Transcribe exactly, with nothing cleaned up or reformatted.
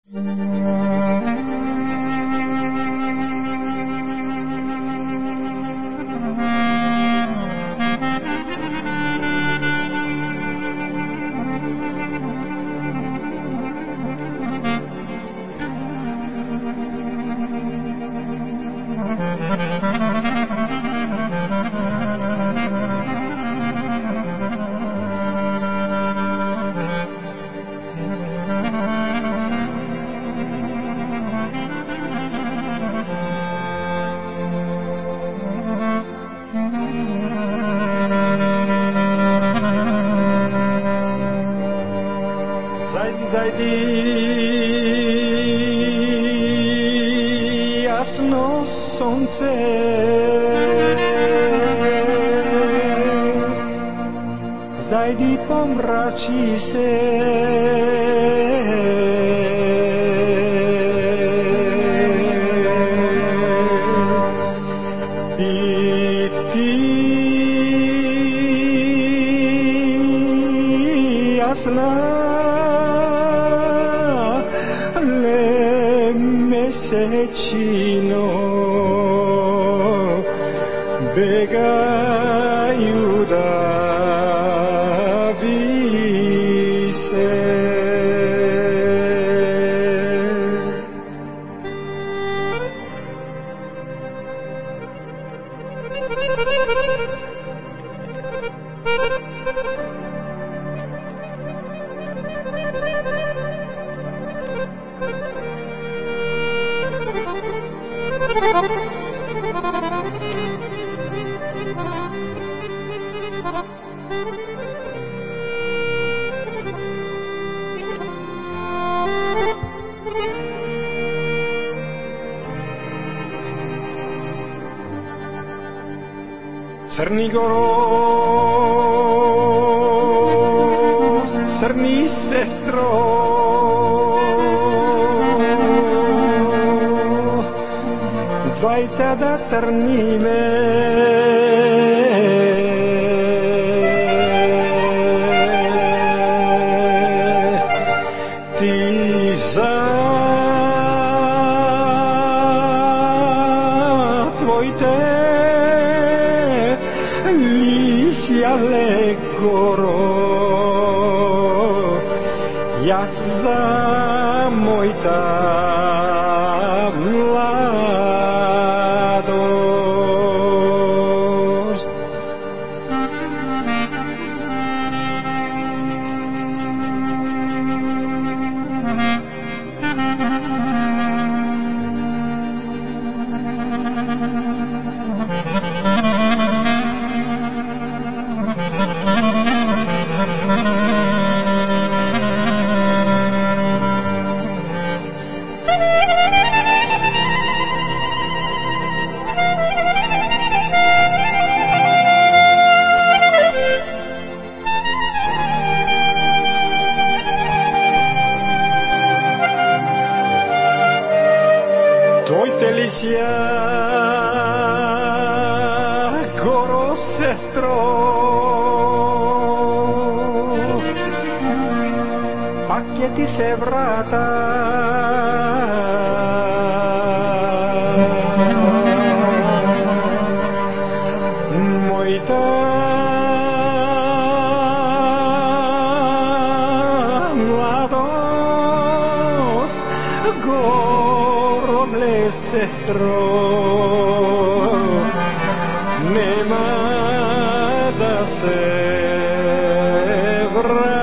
Zajdi, zajdi, jasno sonce, zajdi, pomrači se, i ti jasna le mesečino begaju da vise. Crni goros, crni sestro, dvajta da crnime, ti za tvojte ale goro, ja za moj ta mladost. Tvoj delicia, goro sestro, pa che ti se vrata, moj ta mladost, goro sestro, nema da se vrati.